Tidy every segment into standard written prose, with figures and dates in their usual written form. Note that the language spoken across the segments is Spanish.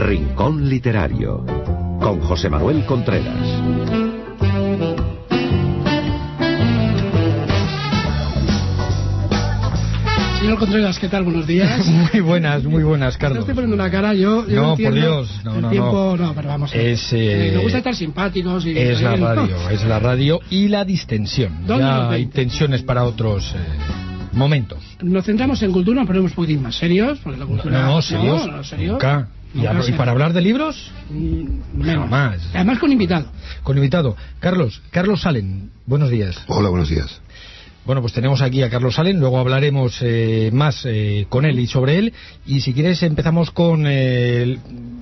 Rincón Literario, con José Manuel Contreras. Señor Contreras, ¿qué tal? Buenos días. Muy buenas, Carlos. No estoy poniendo una cara, yo no, entiendo. Por Dios, no. No, pero vamos a ver. Me gusta estar simpáticos y... Es la radio y la distensión. Ya hay tensiones para otros momentos. Nos centramos en cultura, nos ponemos un poquitín más serios, porque la cultura... No, serios. Nunca. ¿Y para hablar de libros? Jamás. Además con invitado. Carlos Salen, buenos días. Hola, buenos días. Bueno, pues tenemos aquí a Carlos Salen, luego hablaremos más con él y sobre él, y si quieres empezamos con el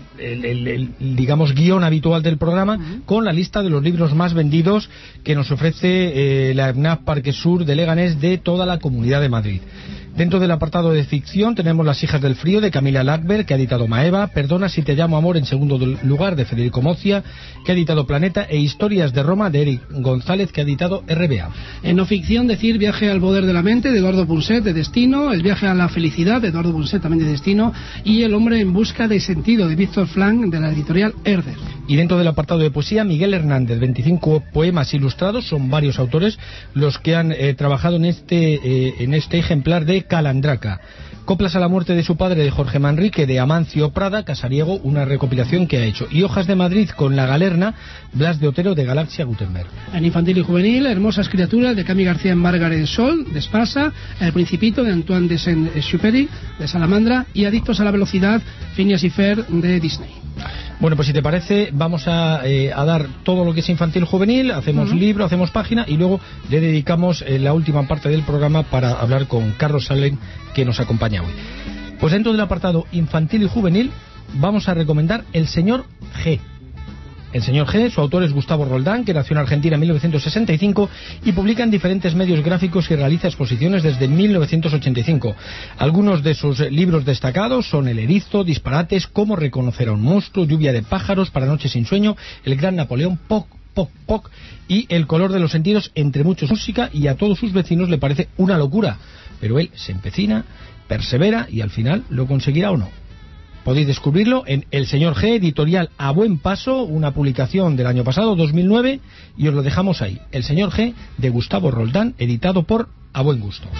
digamos, guión habitual del programa, con la lista de los libros más vendidos que nos ofrece la FNAC Parque Sur de Leganés de toda la Comunidad de Madrid. Dentro del apartado de ficción tenemos Las hijas del frío, de Camila Lackberg, que ha editado Maeva, Perdona si te llamo amor, en segundo lugar, de Federico Mozia, que ha editado Planeta, e Historias de Roma, de Eric González, que ha editado RBA. En no ficción, decir Viaje al poder de la mente, de Eduardo Punset, de Destino, El viaje a la felicidad, de Eduardo Punset, también de Destino, y El hombre en busca de sentido, de Víctor Frank, de la editorial Herder. Y dentro del apartado de poesía, Miguel Hernández, 25 poemas ilustrados, son varios autores los que han trabajado en este ejemplar de Calandraca. Coplas a la muerte de su padre, de Jorge Manrique, de Amancio Prada, Casariego, una recopilación que ha hecho. Y Hojas de Madrid con La Galerna, Blas de Otero, de Galaxia Gutenberg. En infantil y juvenil, Hermosas criaturas, de Cami García en Margaret Sol, de Espasa, El Principito, de Antoine de Saint-Exupéry, de Salamandra, y Adictos a la velocidad, Phineas y Ferb, de Disney. Bueno, pues si te parece, vamos a dar todo lo que es infantil juvenil, hacemos libro, hacemos página, y luego le dedicamos la última parte del programa para hablar con Carlos Salen, que nos acompaña hoy. Pues dentro del apartado infantil y juvenil vamos a recomendar El señor G. El señor G, su autor es Gustavo Roldán, que nació en Argentina en 1965 y publica en diferentes medios gráficos y realiza exposiciones desde 1985. Algunos de sus libros destacados son El erizo, Disparates, Cómo reconocer a un monstruo, Lluvia de pájaros, Para noches sin sueño, El gran Napoleón, Poc, Poc, Poc, y El color de los sentidos, entre muchos. Música, y a todos sus vecinos le parece una locura, pero él se empecina, persevera y al final lo conseguirá o no. Podéis descubrirlo en El señor G, editorial A Buen Paso, una publicación del año pasado, 2009, y os lo dejamos ahí. El señor G, de Gustavo Roldán, editado por A Buen Gusto.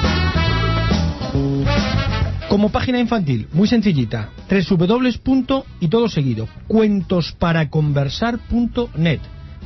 Como página infantil, muy sencillita, cuentosparaconversar.net.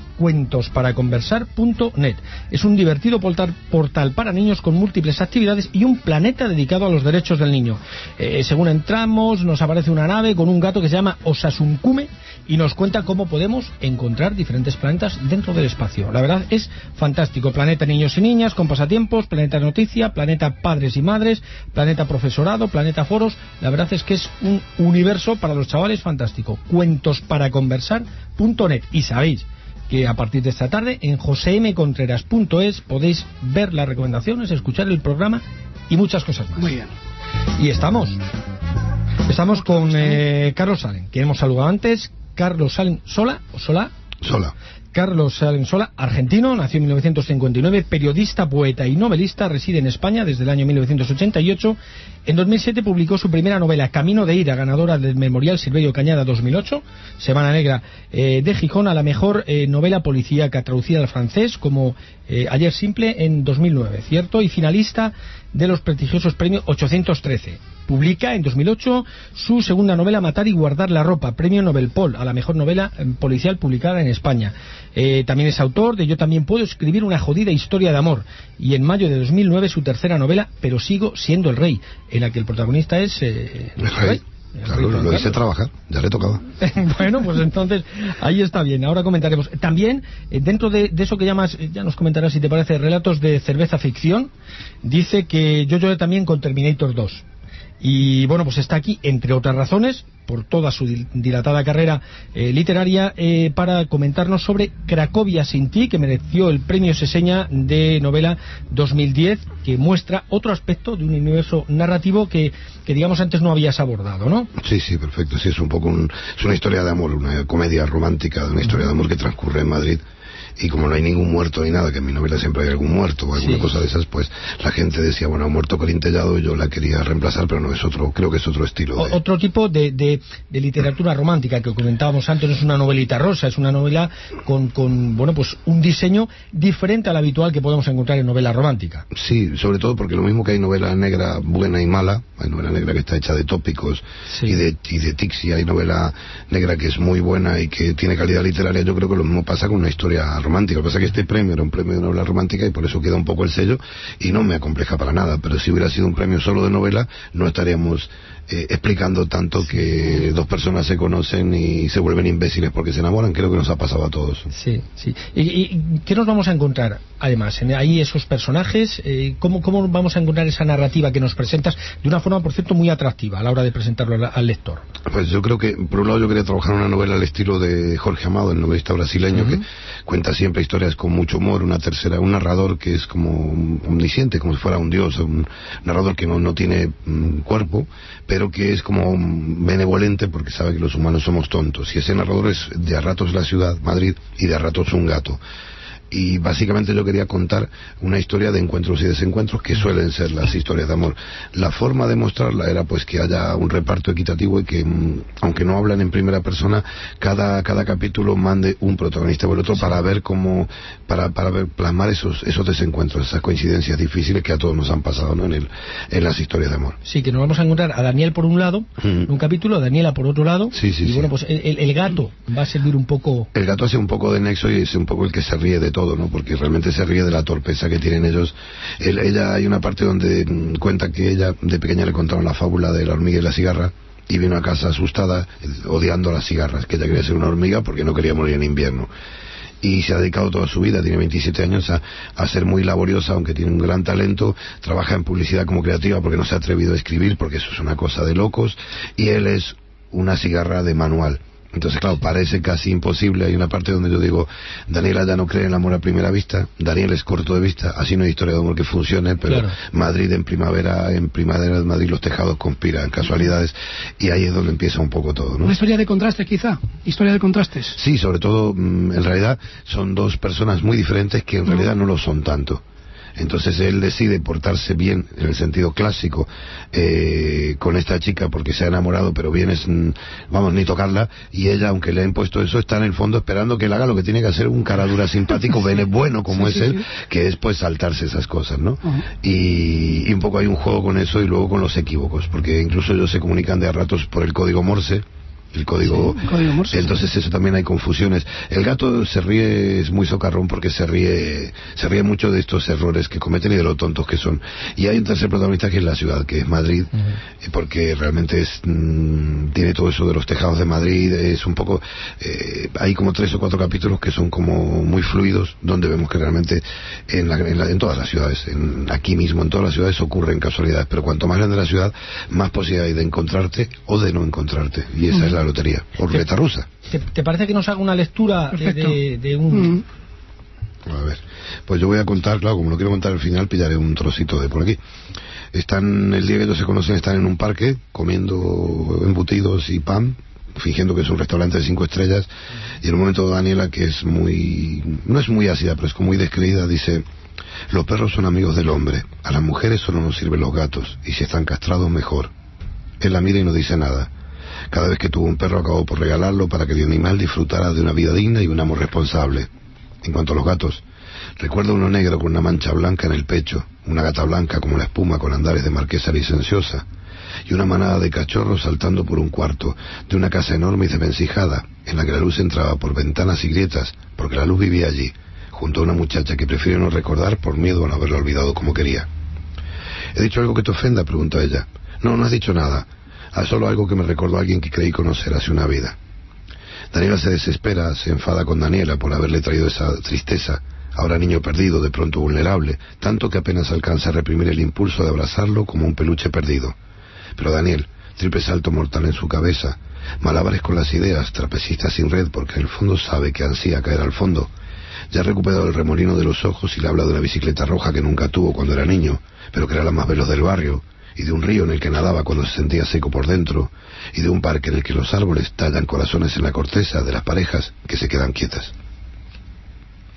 cuentosparaconversar.net. Es un divertido portal para niños con múltiples actividades y un planeta dedicado a los derechos del niño. Según entramos, nos aparece una nave con un gato que se llama Osasunkume y nos cuenta cómo podemos encontrar diferentes planetas dentro del espacio. La verdad es fantástico. Planeta niños y niñas con pasatiempos, planeta noticia, planeta padres y madres, planeta profesorado, planeta foros. La verdad es que es un universo para los chavales fantástico. Cuentosparaconversar.net. Y sabéis que a partir de esta tarde en josemcontreras.es podéis ver las recomendaciones, escuchar el programa y muchas cosas más. Muy bien. Y estamos con Carlos Salen, que hemos saludado antes. Carlos Salen Sola. Carlos Salen Sola, argentino, nació en 1959, periodista, poeta y novelista, reside en España desde el año 1988. En 2007 publicó su primera novela, Camino de Ira, ganadora del Memorial Silverio Cañada 2008, Semana Negra de Gijón, a la mejor novela policíaca traducida al francés, como Ayer Simple en 2009, ¿cierto? Y finalista de los prestigiosos premios 813. Publica en 2008 su segunda novela, Matar y guardar la ropa, premio Nobel Pol, a la mejor novela policial publicada en España. También es autor de Yo también puedo escribir una jodida historia de amor, y en mayo de 2009 su tercera novela, Pero sigo siendo el rey, en la que el protagonista es el rey. Claro, lo hice trabajar, ya le tocaba. Bueno, pues entonces ahí está bien, ahora comentaremos. También, dentro de eso que llamas, ya nos comentarás si te parece, relatos de cerveza ficción, dice que yo lloré también con Terminator 2. Y bueno, pues está aquí, entre otras razones, por toda su dilatada carrera literaria, para comentarnos sobre Cracovia sin ti, que mereció el premio Seseña de novela 2010, que muestra otro aspecto de un universo narrativo que digamos antes no habías abordado, ¿no? Sí, perfecto. Sí, es un poco es una historia de amor, una comedia romántica, una historia de amor que transcurre en Madrid y como no hay ningún muerto ni nada, que en mi novela siempre hay algún muerto o alguna cosa de esas, pues la gente decía, bueno, ha muerto Corín Tellado, yo la quería reemplazar, pero no, es otro, creo que es otro estilo. Otro tipo de literatura romántica que comentábamos antes, no es una novelita rosa, es una novela con bueno, pues un diseño diferente al habitual que podemos encontrar en novela romántica. Sí, sobre todo porque lo mismo que hay novela negra buena y mala, hay novela negra que está hecha de tópicos y de tics, y hay novela negra que es muy buena y que tiene calidad literaria. Yo creo que lo mismo pasa con una historia romántica. Lo que pasa es que este premio era un premio de novela romántica y por eso queda un poco el sello y no me acompleja para nada, pero si hubiera sido un premio solo de novela no estaríamos explicando tanto que dos personas se conocen y se vuelven imbéciles porque se enamoran. Creo que nos ha pasado a todos. Sí, sí. ¿Y qué nos vamos a encontrar además? Ahí esos personajes, ¿cómo vamos a encontrar esa narrativa que nos presentas de una forma, por cierto, muy atractiva a la hora de presentarlo al lector? Pues yo creo que, por un lado, yo quería trabajar una novela al estilo de Jorge Amado, el novelista brasileño, que cuenta siempre historias con mucho humor, un narrador que es como omnisciente, como si fuera un dios, un narrador que no tiene cuerpo, pero que es como benevolente porque sabe que los humanos somos tontos. Y ese narrador es de a ratos la ciudad, Madrid, y de a ratos un gato. Y básicamente yo quería contar una historia de encuentros y desencuentros que suelen ser las historias de amor. La forma de mostrarla era pues que haya un reparto equitativo y que, aunque no hablan en primera persona, cada capítulo mande un protagonista o el otro para ver cómo, para ver plasmar esos desencuentros, esas coincidencias difíciles que a todos nos han pasado, ¿no? en las historias de amor. Sí, que nos vamos a encontrar a Daniel por un lado, un capítulo, a Daniela por otro lado, y bueno, pues el gato va a servir un poco... El gato hace un poco de nexo y es un poco el que se ríe de todo, ¿no? Porque realmente se ríe de la torpeza que tienen ellos. Ella, hay una parte donde cuenta que ella de pequeña le contaron la fábula de la hormiga y la cigarra y vino a casa asustada, odiando las cigarras, que ella quería ser una hormiga porque no quería morir en invierno. Y se ha dedicado toda su vida, tiene 27 años, a ser muy laboriosa, aunque tiene un gran talento. Trabaja en publicidad como creativa porque no se ha atrevido a escribir, porque eso es una cosa de locos, y él es una cigarra de manual. Entonces, claro, parece casi imposible. Hay una parte donde yo digo, Daniela ya no cree en el amor a primera vista, Daniel es corto de vista, así no hay historia de amor que funcione, pero claro. Madrid en primavera de Madrid los tejados conspiran, casualidades, y ahí es donde empieza un poco todo, ¿no? Una historia de contraste, quizá, historia de contrastes. Sí, sobre todo, en realidad, son dos personas muy diferentes que en realidad no lo son tanto. Entonces él decide portarse bien, en el sentido clásico, con esta chica porque se ha enamorado, pero bien es, vamos, ni tocarla, y ella, aunque le ha impuesto eso, está en el fondo esperando que él haga lo que tiene que hacer un caradura simpático, bueno como es él, que es pues saltarse esas cosas, ¿no? Y un poco hay un juego con eso y luego con los equívocos, porque incluso ellos se comunican de a ratos por el código Morse, el código Morse. Entonces eso también hay confusiones. El gato se ríe, es muy socarrón porque se ríe mucho de estos errores que cometen y de lo tontos que son. Y hay un tercer protagonista que es la ciudad, que es Madrid, porque realmente tiene todo eso de los tejados de Madrid, es un poco, hay como 3 o 4 capítulos que son como muy fluidos, donde vemos que realmente en todas las ciudades, aquí mismo en todas las ciudades ocurren casualidades, pero cuanto más grande la ciudad, más posibilidad hay de encontrarte o de no encontrarte, y esa es la lotería, o ruleta rusa. ¿Te parece que nos haga una lectura de un...? A ver, pues yo voy a contar, claro, como lo quiero contar al final, pillaré un trocito de por aquí. El día que ellos se conocen, están en un parque, comiendo embutidos y pan, fingiendo que es un restaurante de 5 estrellas, y en un momento Daniela, que es no es muy ácida, pero es como muy descreída, dice: los perros son amigos del hombre, a las mujeres solo nos sirven los gatos, y si están castrados, mejor. Él la mira y no dice nada. Cada vez que tuvo un perro acabó por regalarlo para que el animal disfrutara de una vida digna y un amor responsable. En cuanto a los gatos, recuerdo uno negro con una mancha blanca en el pecho, una gata blanca como la espuma con andares de marquesa licenciosa, y una manada de cachorros saltando por un cuarto de una casa enorme y desvencijada, en la que la luz entraba por ventanas y grietas, porque la luz vivía allí, junto a una muchacha que prefiere no recordar por miedo a no haberla olvidado como quería. ¿He dicho algo que te ofenda?, preguntó ella. No, no has dicho nada. Solo algo que me recordó a alguien que creí conocer hace una vida. Daniela se desespera, se enfada con Daniela por haberle traído esa tristeza, ahora niño perdido, de pronto vulnerable, tanto que apenas alcanza a reprimir el impulso de abrazarlo como un peluche perdido. Pero Daniel, triple salto mortal en su cabeza, malabares con las ideas, trapecista sin red, porque en el fondo sabe que ansía caer al fondo. Ya ha recuperado el remolino de los ojos y le habla de una bicicleta roja que nunca tuvo cuando era niño, pero que era la más veloz del barrio, y de un río en el que nadaba cuando se sentía seco por dentro, y de un parque en el que los árboles tallan corazones en la corteza de las parejas que se quedan quietas.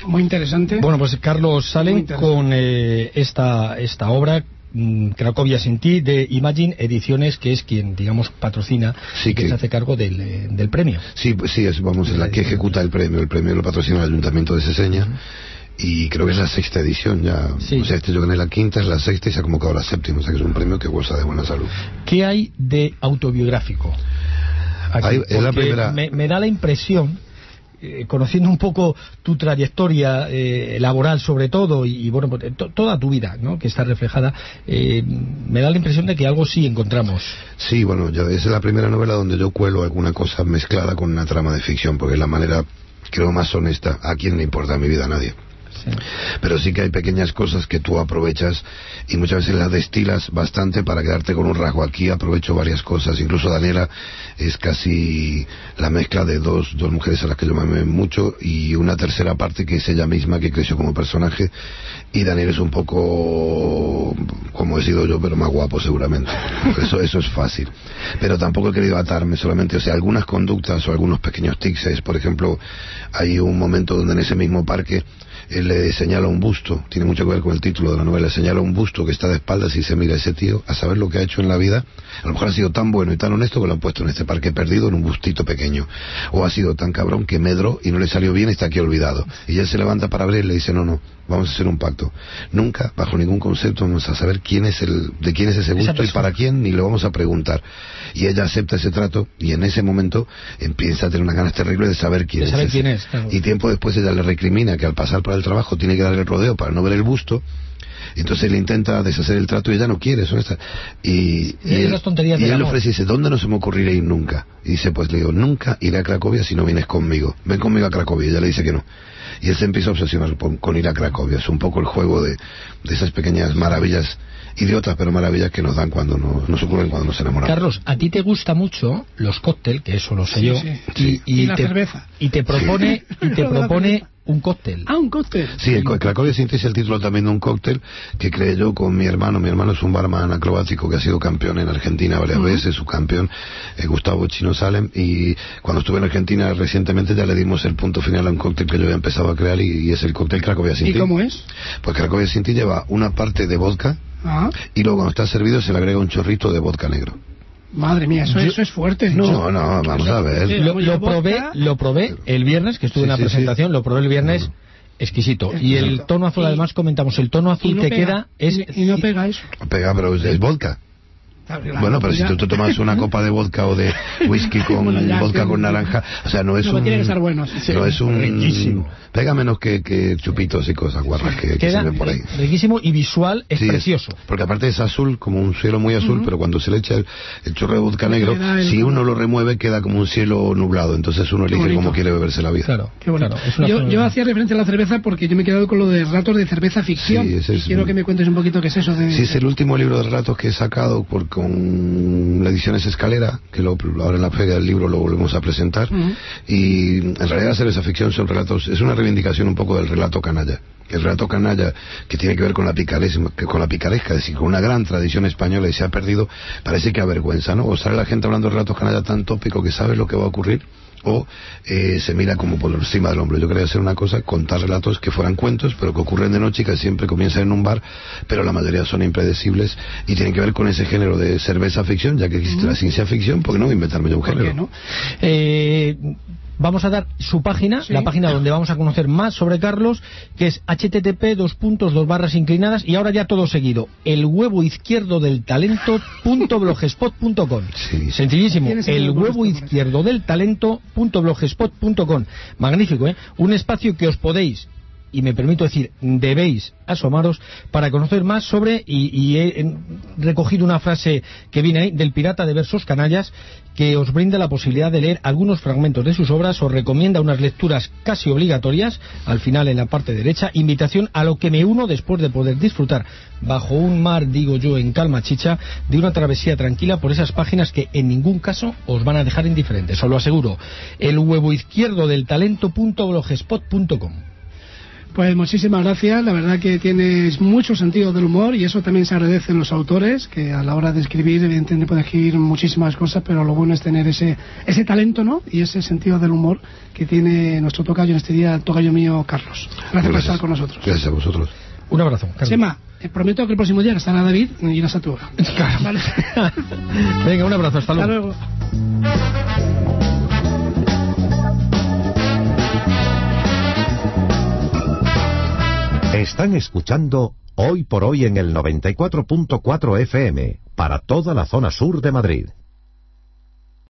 Muy interesante. Bueno, pues Carlos Salem con esta obra, Cracovia sin ti, de Imagine Ediciones, que es quien, digamos, patrocina y que se hace cargo del premio. Sí, pues sí, es la que ejecuta el premio. El premio lo patrocina el Ayuntamiento de Seseña. Y creo que es la 6ª edición ya. Sí. O sea, yo gané la 5ª, es la 6ª y se ha convocado la 7ª. O sea, que es un premio que goza de buena salud. ¿Qué hay de autobiográfico? Aquí, es la primera... me da la impresión, conociendo un poco tu trayectoria laboral sobre todo, y bueno, toda tu vida, ¿no?, que está reflejada, me da la impresión de que algo sí encontramos. Sí, bueno, es la primera novela donde yo cuelo alguna cosa mezclada con una trama de ficción, porque es la manera, creo, más honesta. ¿A quién le importa mi vida? A nadie. Sí. Pero sí que hay pequeñas cosas que tú aprovechas y muchas veces las destilas bastante para quedarte con un rasgo. Aquí aprovecho varias cosas, incluso Daniela es casi la mezcla de dos mujeres a las que yo me amé mucho, y una tercera parte que es ella misma, que creció como personaje, y Daniel es un poco como he sido yo, pero más guapo seguramente. Eso es fácil, pero tampoco he querido atarme solamente, o sea, algunas conductas o algunos pequeños tics. Por ejemplo, hay un momento donde en ese mismo parque él le señala un busto, tiene mucho que ver con el título de la novela, señala un busto que está de espaldas y dice: mira, ese tío, a saber lo que ha hecho en la vida, a lo mejor ha sido tan bueno y tan honesto que lo han puesto en este parque perdido en un bustito pequeño, o ha sido tan cabrón que medró y no le salió bien y está aquí olvidado. Y él se levanta para abrir y le dice: no, vamos a hacer un pacto, nunca, bajo ningún concepto, vamos a saber de quién es ese busto y para quién, ni le vamos a preguntar. Y ella acepta ese trato, y en ese momento empieza a tener unas ganas terribles de saber quién es. Claro. Y tiempo después ella le recrimina que al pasar por el trabajo tiene que dar el rodeo para no ver el busto. Entonces él intenta deshacer el trato y ella no quiere. Y él le ofrece y dice: ¿dónde no se me ocurrirá ir nunca? Y dice: pues le digo, nunca iré a Cracovia si no vienes conmigo. Ven conmigo a Cracovia. Y ella le dice que no. Y él se empieza a obsesionar con ir a Cracovia. Es un poco el juego de esas pequeñas maravillas, idiotas pero maravillas, que nos dan cuando nos ocurren cuando nos enamoramos. Carlos, a ti te gusta mucho los cócteles, que eso lo sé yo, sí. Y la cerveza. Y te propone un cóctel. Ah, un cóctel. Sí, Cracovia sin ti es el título también de un cóctel que creé yo con mi hermano. Mi hermano es un barman acrobático que ha sido campeón en Argentina varias veces, subcampeón, Gustavo Chino Salem, y cuando estuve en Argentina recientemente ya le dimos el punto final a un cóctel que yo había empezado a crear, y es el cóctel Cracovia sin ti. ¿Y cómo es? Pues Cracovia sin ti lleva una parte de vodka, y luego cuando está servido se le agrega un chorrito de vodka negro. Madre mía, eso es fuerte. No, vamos a ver. Lo probé el viernes, que estuve en la presentación, lo probé el viernes, exquisito. Y el tono azul, además comentamos, el tono azul que queda es... Y no pega eso. Pega, pero es vodka. Bueno, pero si tú tomas una copa de vodka o de whisky con vodka con naranja, o sea, no es tiene que estar bueno. No es un... Riquísimo. Pega menos que chupitos y cosas guarras que se ven por ahí. Riquísimo, y visual es precioso. Porque aparte es azul, como un cielo muy azul, pero cuando se le echa el chorro de vodka negro, si uno lo remueve queda como un cielo nublado, entonces uno elige cómo quiere beberse la vida. Claro, qué bonito. Yo hacía referencia a la cerveza porque yo me he quedado con lo de relatos de cerveza ficción. Quiero que me cuentes un poquito qué es eso. Sí, es el último libro de relatos que he sacado con la Ediciones Escalera, que ahora en la feria del libro lo volvemos a presentar, y en realidad la cerveza ficción son relatos, es una reivindicación un poco del relato canalla. El relato canalla, que tiene que ver con la picaresca, es decir, con una gran tradición española, y se ha perdido, parece que avergüenza, ¿no? O sale la gente hablando de relatos canalla tan tópico que sabe lo que va a ocurrir, o se mira como por encima del hombro. Yo quería hacer una cosa, contar relatos que fueran cuentos, pero que ocurren de noche y que siempre comienzan en un bar, pero la mayoría son impredecibles y tienen que ver con ese género de cerveza ficción, ya que existe la ciencia ficción. ¿Por qué no inventarme yo un género? ¿Por qué no? Vamos a dar su página, la página donde vamos a conocer más sobre Carlos, que es http://, y ahora ya todo seguido, el huevo izquierdo del talento.blogspot.com. Sencillísimo, el huevo izquierdo del talento.blogspot.com. Magnífico, ¿eh? Un espacio que os podéis, y me permito decir, debéis asomaros para conocer más sobre, y he recogido una frase que viene ahí, del pirata de versos canallas, que os brinda la posibilidad de leer algunos fragmentos de sus obras. Os recomienda unas lecturas casi obligatorias, al final en la parte derecha, invitación a lo que me uno después de poder disfrutar bajo un mar, digo yo, en calma chicha, de una travesía tranquila por esas páginas que en ningún caso os van a dejar indiferentes, os lo aseguro. El huevo izquierdo del talento.blogspot.com. Pues muchísimas gracias, la verdad que tienes mucho sentido del humor y eso también se agradece en los autores, que a la hora de escribir evidentemente pueden escribir muchísimas cosas, pero lo bueno es tener ese talento, ¿no? Y ese sentido del humor que tiene nuestro tocayo en este día, el tocayo mío Carlos. Gracias por estar con nosotros. Gracias a vosotros. Un abrazo, Carlos. Chema, prometo que el próximo día estará David y irás a tu hora. Claro. ¿Vale? Venga, un abrazo, hasta luego. Hasta luego. Están escuchando Hoy por Hoy en el 94.4 FM para toda la zona sur de Madrid.